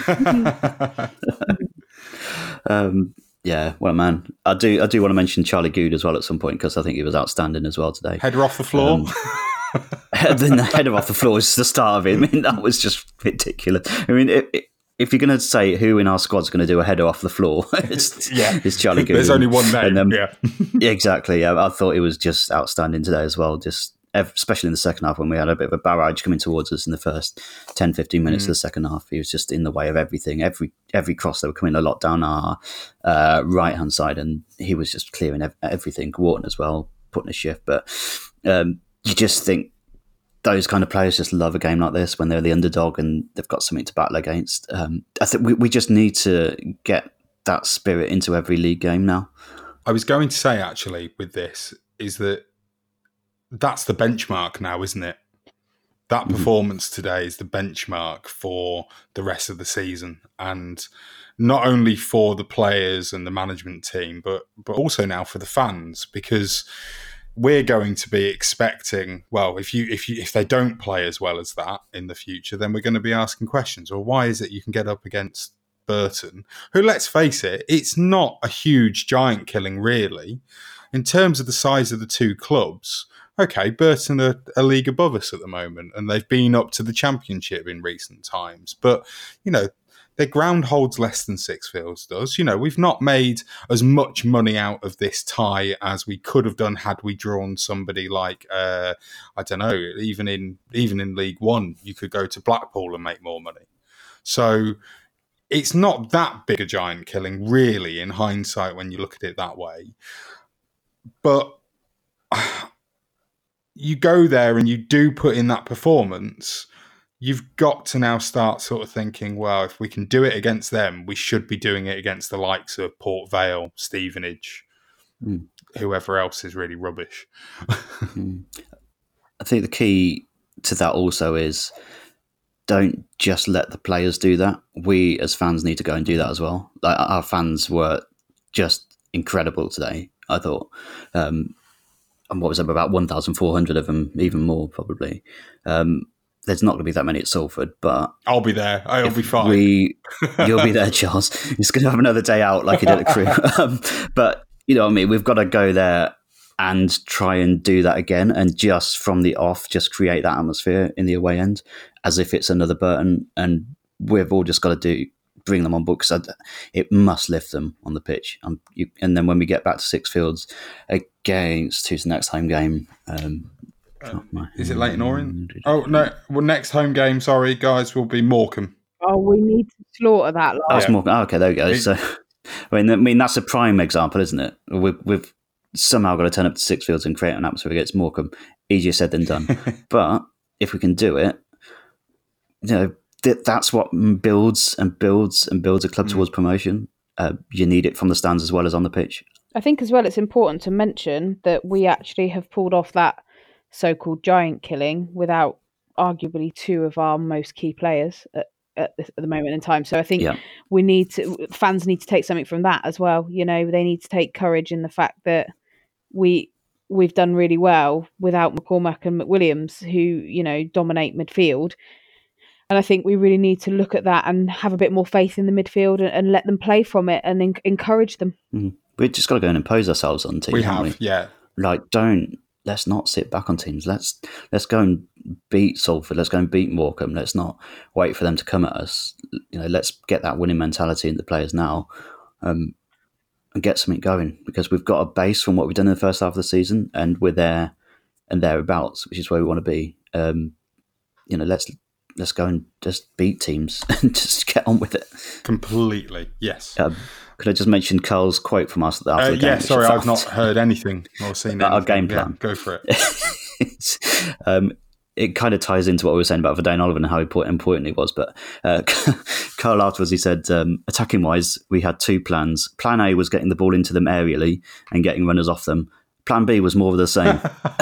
What a man. I do want to mention Charlie Goode as well at some point, because I think he was outstanding as well today. Header off the floor. Then the header off the floor is the start of it. I mean, that was just ridiculous. I mean, if you're going to say who in our squad's going to do a header off the floor, it's Charlie Goode. There's only one name. Exactly. Yeah, I thought he was just outstanding today as well. Just especially in the second half when we had a bit of a barrage coming towards us in the first 10, 15 minutes of the second half. He was just in the way of everything. Every cross, they were coming a lot down our right-hand side, and he was just clearing everything. Wharton as well, putting a shift. But you just think those kind of players just love a game like this when they're the underdog and they've got something to battle against. I think we just need to get that spirit into every league game now. I was going to say, actually, with this, is that that's the benchmark now, isn't it? That performance today is the benchmark for the rest of the season. And not only for the players and the management team, but also now for the fans, because we're going to be expecting, well, if they don't play as well as that in the future, then we're going to be asking questions. Well, why is it you can get up against Burton, who, let's face it, it's not a huge giant killing, really. In terms of the size of the two clubs, okay, Burton are a league above us at the moment, and they've been up to the Championship in recent times. But, their ground holds less than Sixfields does. We've not made as much money out of this tie as we could have done had we drawn somebody like, I don't know, even in League One, you could go to Blackpool and make more money. So it's not that big a giant killing, really, in hindsight, when you look at it that way. But you go there and you do put in that performance, you've got to now start sort of thinking, well, if we can do it against them, we should be doing it against the likes of Port Vale, Stevenage, whoever else is really rubbish. I think the key to that also is don't just let the players do that. We as fans need to go and do that as well. Like, our fans were just incredible today, I thought. And what was it, about 1,400 of them, even more probably. There's not going to be that many at Salford, but I'll be there. I'll be fine. You'll be there, Charles. He's going to have another day out like he did at Crewe. But you know what I mean? We've got to go there and try and do that again, and just from the off, just create that atmosphere in the away end as if it's another Burton, and we've all just got to bring them on board, because it must lift them on the pitch. And then when we get back to Sixfields against, who's the next home game? Is it Leyton Orient? Oh no! Well, next home game, sorry guys, will be Morecambe. Oh, we need to slaughter that. That's Morecambe. Oh, okay, there we go. So, I mean, that's a prime example, isn't it? We've somehow got to turn up to Sixfields and create an atmosphere against Morecambe. Easier said than done. But if we can do it, that's what builds and builds and builds a club towards promotion. You need it from the stands as well as on the pitch. I think as well it's important to mention that we actually have pulled off that so-called giant killing without arguably two of our most key players at the moment in time. So I think fans need to take something from that as well. They need to take courage in the fact that we've done really well without McCormack and McWilliams, who, dominate midfield. And I think we really need to look at that and have a bit more faith in the midfield and let them play from it and encourage them. We've just got to go and impose ourselves on teams. We have, yeah. Let's not sit back on teams. Let's go and beat Salford. Let's go and beat Morecambe. Let's not wait for them to come at us. Let's get that winning mentality in the players now, and get something going, because we've got a base from what we've done in the first half of the season, and we're there and thereabouts, which is where we want to be. Let's go and just beat teams and just get on with it. Completely, yes. Could I just mention Carl's quote from us after the game? Yeah, sorry, I've not heard anything or seen anything. Our game plan. Yeah, go for it. It kind of ties into what we were saying about Verdane Oliver and how important he was. But Carl afterwards, he said, attacking-wise, we had two plans. Plan A was getting the ball into them aerially and getting runners off them. Plan B was more of the same.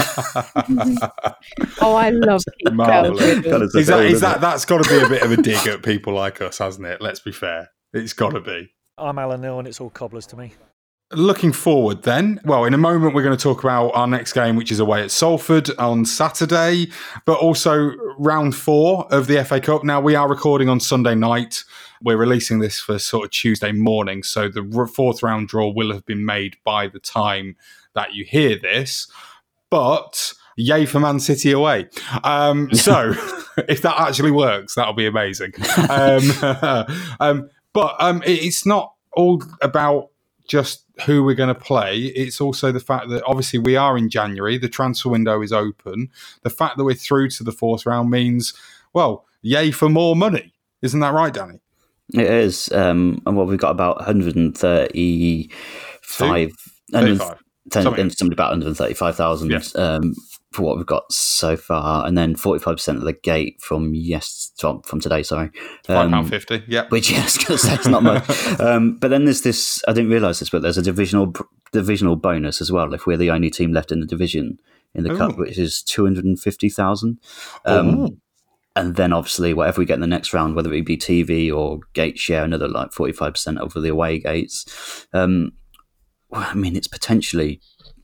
Oh, I love Keith. That's got to be a bit of a dig at people like us, hasn't it? Let's be fair. It's got to be. I'm Alan Neal and it's all cobblers to me. Looking forward then, well, in a moment we're going to talk about our next game, which is away at Salford on Saturday, but also round 4 of the FA Cup. Now, we are recording on Sunday night. We're releasing this for sort of Tuesday morning, so the 4th round draw will have been made by the time that you hear this. But yay for Man City away. So if that actually works, that'll be amazing. But it's not all about just who we're going to play, it's also the fact that obviously we are in January, the transfer window is open. The fact that we're through to the fourth round means, well, yay for more money. Isn't that right, Danny? It is. And what we've got about 135. Something about 135,000 for what we've got so far, and then 45% of the gate from today. Sorry, £5.50. Yeah, which that's not much. But then there's this. I didn't realise this, but there's a divisional bonus as well if we're the only team left in the division in the cup, which is 250,000. And then obviously whatever we get in the next round, whether it be TV or gate share, another like 45% over the away gates. I mean, it's potentially,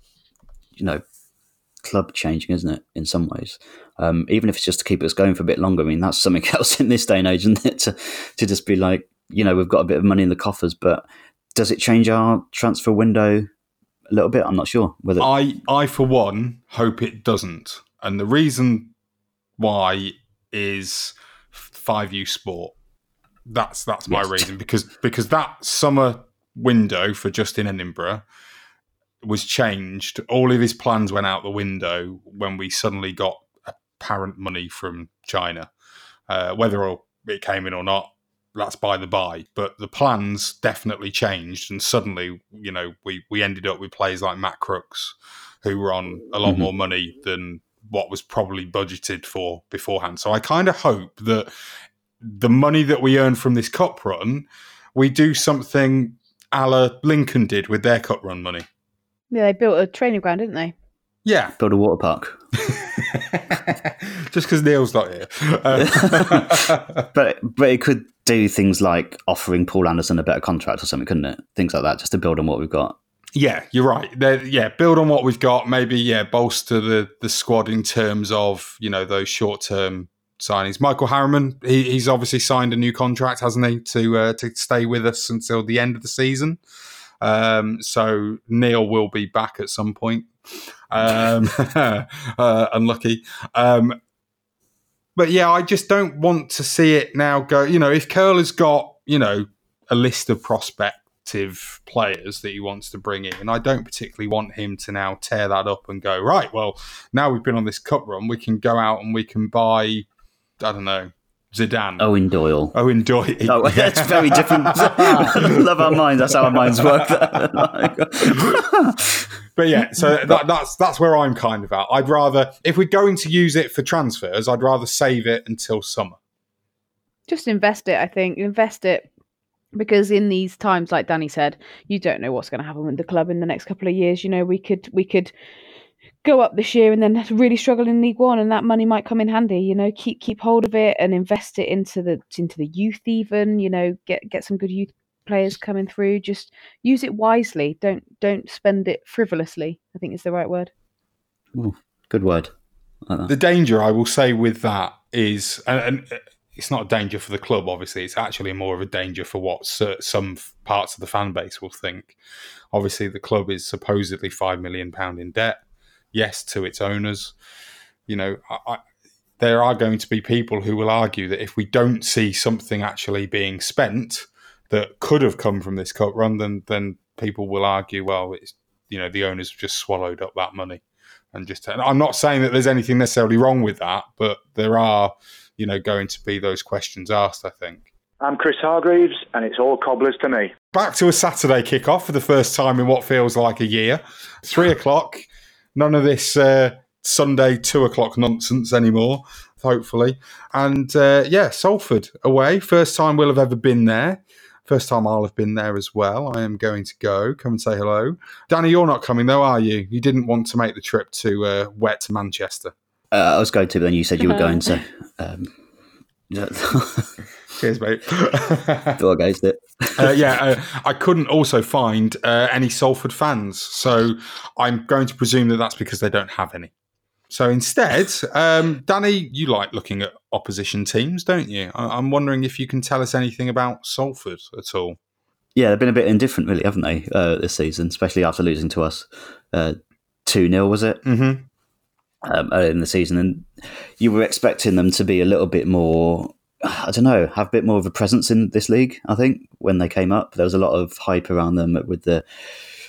club changing, isn't it, in some ways? Even if it's just to keep us going for a bit longer. I mean, that's something else in this day and age, isn't it? To just be like, we've got a bit of money in the coffers, but does it change our transfer window a little bit? I'm not sure. Whether I for one, hope it doesn't. And the reason why is 5U Sport. That's my reason, because that summer window for Justin Edinburgh was changed. All of his plans went out the window when we suddenly got apparent money from China. Whether it came in or not, that's by the by. But the plans definitely changed, and suddenly, we ended up with players like Matt Crooks, who were on a lot more money than what was probably budgeted for beforehand. So I kind of hope that the money that we earn from this cup run, we do something a la Lincoln did with their cup run money. Yeah, they built a training ground, didn't they? Yeah. Build a water park. Just because Neil's not here. But it could do things like offering Paul Anderson a better contract or something, couldn't it? Things like that, just to build on what we've got. Yeah, you're right. Build on what we've got. Maybe, bolster the squad in terms of, those short-term signings. Michael Harriman, he's obviously signed a new contract, hasn't he, to stay with us until the end of the season. So Neil will be back at some point. Unlucky. But yeah, I just don't want to see it now go. If Curler's got, a list of prospective players that he wants to bring in, and I don't particularly want him to now tear that up and go, right, well, now we've been on this cup run, we can go out and we can buy, I don't know, Zidane. Owen Doyle. Oh, that's very different. Love our minds. That's how our minds work. But yeah, so that's where I'm kind of at. I'd rather, if we're going to use it for transfers, I'd rather save it until summer. Just invest it, I think. Invest it. Because in these times, like Danny said, you don't know what's going to happen with the club in the next couple of years. We could go up this year and then really struggle in League One, and that money might come in handy. Keep hold of it and invest it into the youth. Even get some good youth players coming through. Just use it wisely. Don't spend it frivolously, I think is the right word. Ooh, good word. Like that. The danger, I will say, with that is, and it's not a danger for the club, obviously. It's actually more of a danger for what some parts of the fan base will think. Obviously, the club is supposedly £5 million in debt. Yes, to its owners. There are going to be people who will argue that if we don't see something actually being spent that could have come from this cup run, then people will argue, well, it's the owners have just swallowed up that money. And I'm not saying that there's anything necessarily wrong with that, but there are going to be those questions asked, I think. I'm Chris Hargreaves, and it's all cobblers to me. Back to a Saturday kickoff for the first time in what feels like a year. 3:00. None of this Sunday 2:00 nonsense anymore, hopefully. And Salford away. First time we'll have ever been there. First time I'll have been there as well. I am going to go. Come and say hello. Danny, you're not coming though, are you? You didn't want to make the trip to wet Manchester. I was going to, but then you said you were going, so... Cheers, mate. Thought against it. I couldn't also find any Salford fans, so I'm going to presume that that's because they don't have any. So instead, Danny, you like looking at opposition teams, don't you? I'm wondering if you can tell us anything about Salford at all. Yeah, they've been a bit indifferent, really, haven't they, this season, especially after losing to us 2-0, was it? Mm-hmm. Early in the season, and you were expecting them to be a little bit more, I don't know, have a bit more of a presence in this league. I think when they came up, there was a lot of hype around them with the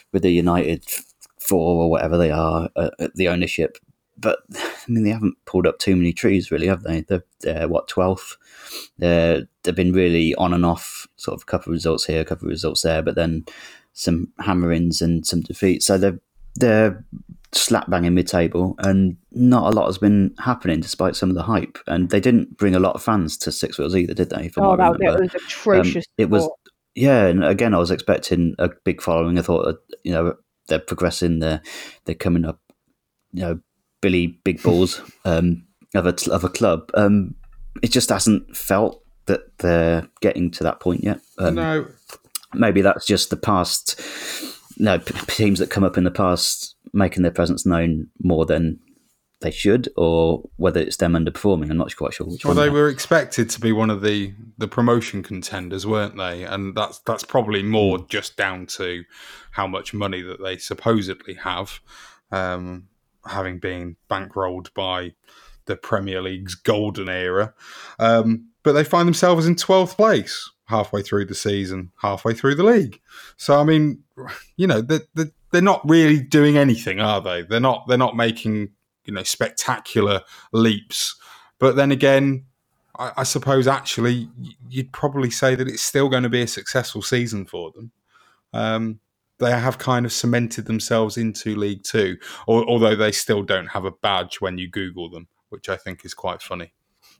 with the United 4 or whatever they are at the ownership. But I mean, they haven't pulled up too many trees, really, have they? They're 12th. They've been really on and off, sort of a couple of results here, a couple of results there, but then some hammerings and some defeats. So they're slap bang in mid-table, and not a lot has been happening despite some of the hype. And they didn't bring a lot of fans to Six Wheels either, did they? That was atrocious. It was, yeah. And again, I was expecting a big following. I thought that, they're progressing. They're coming up. Billy Big Balls of a club. It just hasn't felt that they're getting to that point yet. No, maybe that's just the past. Teams that come up in the past making their presence known more than they should, or whether it's them underperforming. I'm not quite sure which one. Well, they were expected to be one of the promotion contenders, weren't they? And that's probably more just down to how much money that they supposedly have. Having been bankrolled by the Premier League's golden era. But they find themselves in 12th place halfway through the season, halfway through the league. So, I mean, they're not really doing anything, are they? They're not making, spectacular leaps. But then again, I suppose actually you'd probably say that it's still going to be a successful season for them. They have kind of cemented themselves into League Two, although they still don't have a badge when you Google them, which I think is quite funny.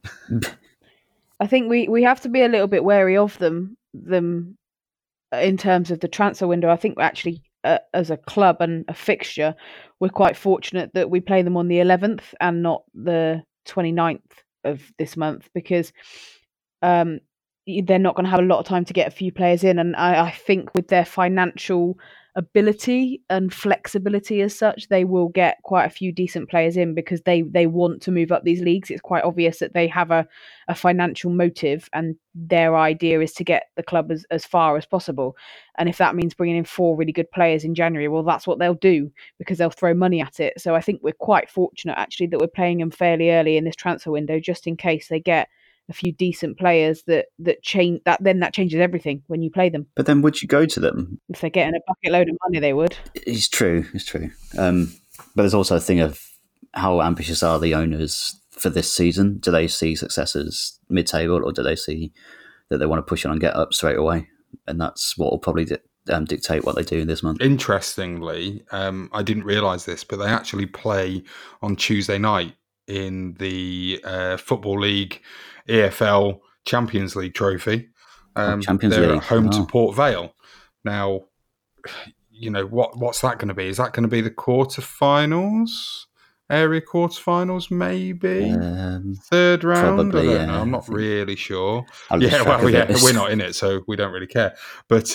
I think we have to be a little bit wary of them in terms of the transfer window. I think actually as a club and a fixture, we're quite fortunate that we play them on the 11th and not the 29th of this month, because they're not going to have a lot of time to get a few players in. And I think with their financial ability and flexibility as such, they will get quite a few decent players in, because they want to move up these leagues. It's quite obvious that they have a financial motive, and their idea is to get the club as far as possible. And if that means bringing in 4 really good players in January, well, that's what they'll do, because they'll throw money at it. So I think we're quite fortunate actually that we're playing them fairly early in this transfer window, just in case they get a few decent players that change that. Then that changes everything when you play them. But then would you go to them? If they're getting a bucket load of money, they would. It's true. But there's also a thing of how ambitious are the owners for this season? Do they see success as mid-table, or do they see that they want to push on and get up straight away? And that's what will probably dictate what they do this month. Interestingly, I didn't realise this, but they actually play on Tuesday night in the Football League EFL Champions League trophy. Champions they're League. At home to Port Vale. Now, what's that going to be? Is that going to be the quarterfinals? Area quarterfinals, maybe? Third round? Probably, I don't know. I'm not really sure. We're we're not in it, so we don't really care. But,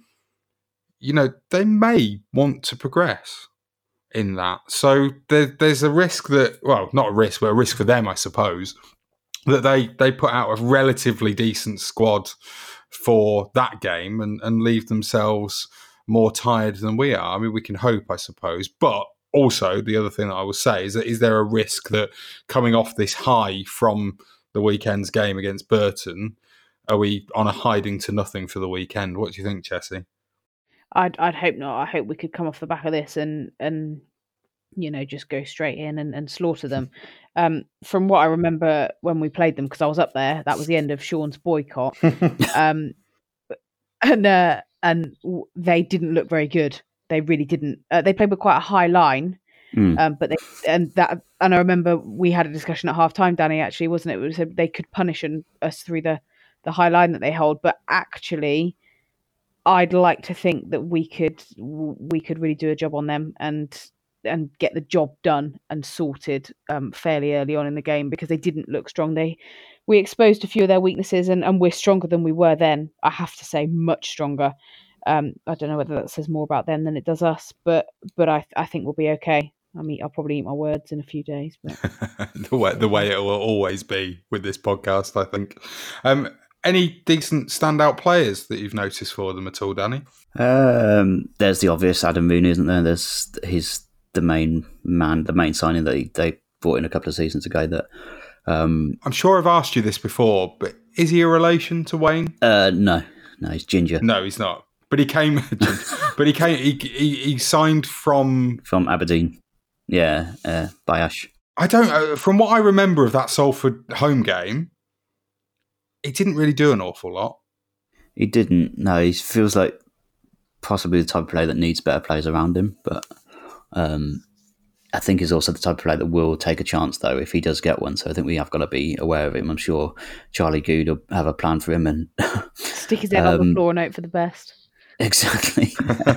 they may want to progress in that. So there's a risk that, well, not a risk, but a risk for them, I suppose, that they put out a relatively decent squad for that game and leave themselves more tired than we are. I mean, we can hope, I suppose. But also, the other thing that I will say is that, is there a risk that coming off this high from the weekend's game against Burton, are we on a hiding to nothing for the weekend? What do you think, Chessie? I'd hope not. I hope we could come off the back of this and just go straight in and slaughter them. From what I remember when we played them, because I was up there, that was the end of Sean's boycott. And they didn't look very good. They really didn't. They played with quite a high line, but I remember we had a discussion at half time, Danny, actually, wasn't it? We said they could punish us through the high line that they hold, but actually, I'd like to think that we could really do a job on them and get the job done and sorted fairly early on in the game, because they didn't look strong. We exposed a few of their weaknesses, and we're stronger than we were then. I have to say, much stronger. I don't know whether that says more about them than it does us, but I think we'll be okay. I mean, I'll probably eat my words in a few days. But the way it will always be with this podcast, I think. Any decent standout players that you've noticed for them at all, Danny? There's the obvious Adam Mooney, isn't there? He's the main man, the main signing that they brought in a couple of seasons ago. That I'm sure I've asked you this before, but is he a relation to Wayne? No, he's ginger. No, he's not. But he signed from Aberdeen. Yeah, Bayash. I don't. From what I remember of that Salford home game, he didn't really do an awful lot. He didn't. No, he feels like possibly the type of player that needs better players around him. But I think he's also the type of player that will take a chance, though, if he does get one. So I think we have got to be aware of him. I'm sure Charlie Good will have a plan for him and stick his head on the floor and hope for the best. Exactly.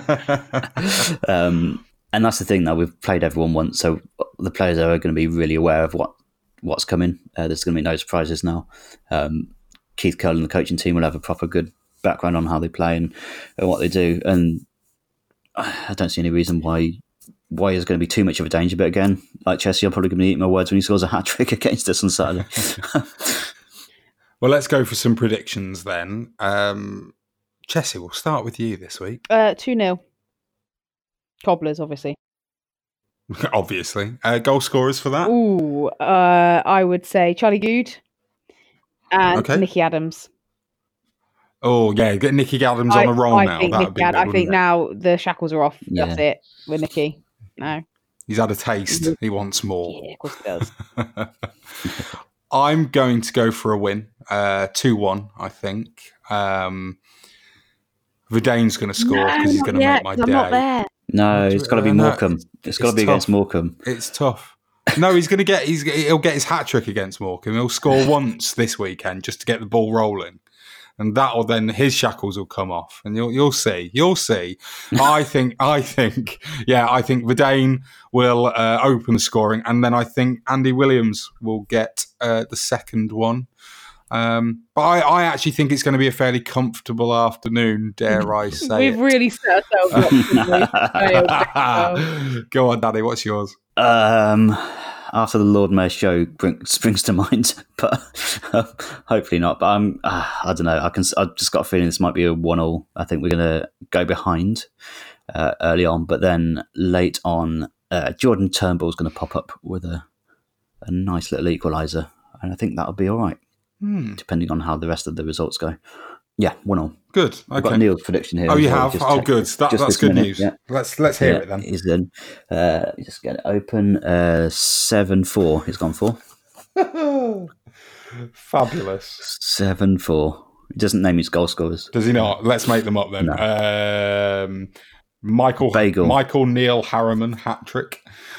And that's the thing, though. We've played everyone once, so the players are going to be really aware of what's coming. There's going to be no surprises now. Keith Curle and the coaching team will have a proper good background on how they play and what they do. And I don't see any reason why there's going to be too much of a danger. But again, like Chelsea, I'm probably going to eat my words when he scores a hat-trick against us on Saturday. Well, let's go for some predictions then. Chelsea, we'll start with you this week. 2-0. Cobblers, obviously. Obviously. Goal scorers for that? Ooh, I would say Charlie Good and Nicky Adams. Oh, yeah, get Nicky Adams on a roll now. I think now the shackles are off. Yeah. That's it with Nicky. No. He's had a taste. He wants more. Yeah, of course he does. I'm going to go for a win. 2-1, I think. Verdane's going to score because he's going to make my day. I'm not there. No, it's got to be Morecambe. It's got to be against Morecambe. It's tough. No, he'll get his hat-trick against Morecambe. He'll score once this weekend just to get the ball rolling. And that'll then, his shackles will come off. And you'll see. I think Verdane will open the scoring. And then I think Andy Williams will get the second one. But I actually think it's going to be a fairly comfortable afternoon, dare I say. We've really set ourselves up. Go on, Daddy, what's yours? After the Lord Mayor show springs to mind, but hopefully not. But I don't know. I've just got a feeling this might be a 1-1. I think we're going to go behind early on, but then late on, Jordan Turnbull's going to pop up with a nice little equaliser, and I think that'll be all right. Depending on how the rest of the results go. Yeah, 1-1. Good. Okay. I've got Neil's prediction here. Oh, you have? Good. That's good news. Yeah. Let's hear it then. He's in. Just get it open. 7-4 he's gone for. Fabulous. 7-4. He doesn't name his goal scorers. Does he not? Let's make them up then. No. Michael Neil Harriman hat-trick.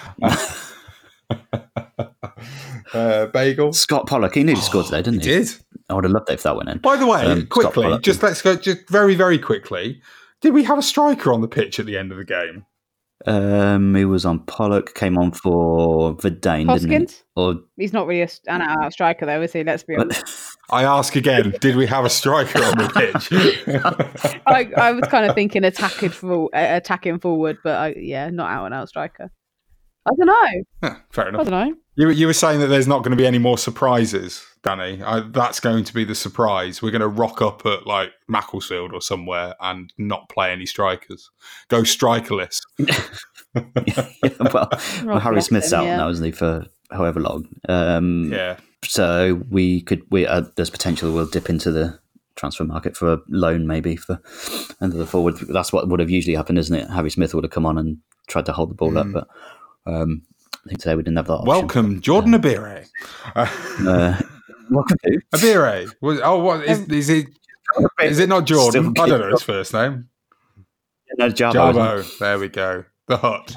Bagel. Scott Pollock. He nearly scored today, didn't he? He did. I would have loved it if that went in. By the way, quickly, let's go very, very quickly. Did we have a striker on the pitch at the end of the game? He was on Pollock, came on for Verdane, Hoskins? didn't he? He's not really an out striker, though, is he? Let's be honest. I ask again, did we have a striker on the pitch? I was kind of thinking attacking forward, but not out and out striker. I don't know. Yeah, fair enough. I don't know. You were saying that there's not going to be any more surprises, Danny. That's going to be the surprise. We're going to rock up at like Macclesfield or somewhere and not play any strikers. Go strikerless. Well, Harry Smith's out now, isn't he, for however long? Yeah. So there's potential we'll dip into the transfer market for a loan maybe for end of the forward. That's what would have usually happened, isn't it? Harry Smith would have come on and tried to hold the ball up, but I think today we didn't have that option. Welcome, Jordan Abire. Welcome to Abire. What is it? Is it not Jordan? I don't know his first name. No, Jarbo. There we go. The Hut.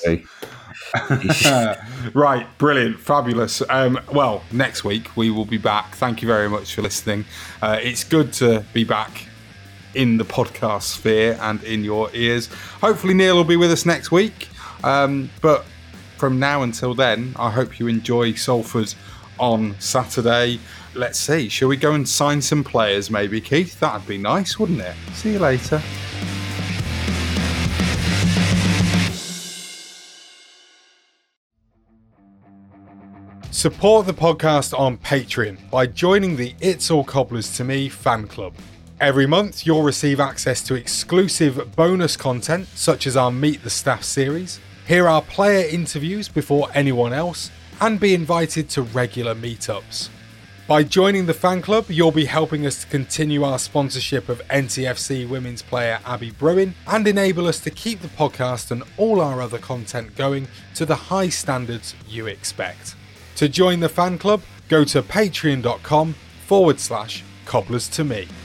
Yes. Right. Brilliant. Fabulous. Well, next week we will be back. Thank you very much for listening. It's good to be back in the podcast sphere and in your ears. Hopefully Neil will be with us next week. But from now until then, I hope you enjoy Salford on Saturday. Let's see. Shall we go and sign some players maybe, Keith? That'd be nice, wouldn't it? See you later. Support the podcast on Patreon by joining the It's All Cobblers to Me fan club. Every month, you'll receive access to exclusive bonus content, such as our Meet the Staff series, hear our player interviews before anyone else, and be invited to regular meetups. By joining the fan club, you'll be helping us to continue our sponsorship of NTFC women's player Abby Bruin and enable us to keep the podcast and all our other content going to the high standards you expect. To join the fan club, go to patreon.com/cobblers to me.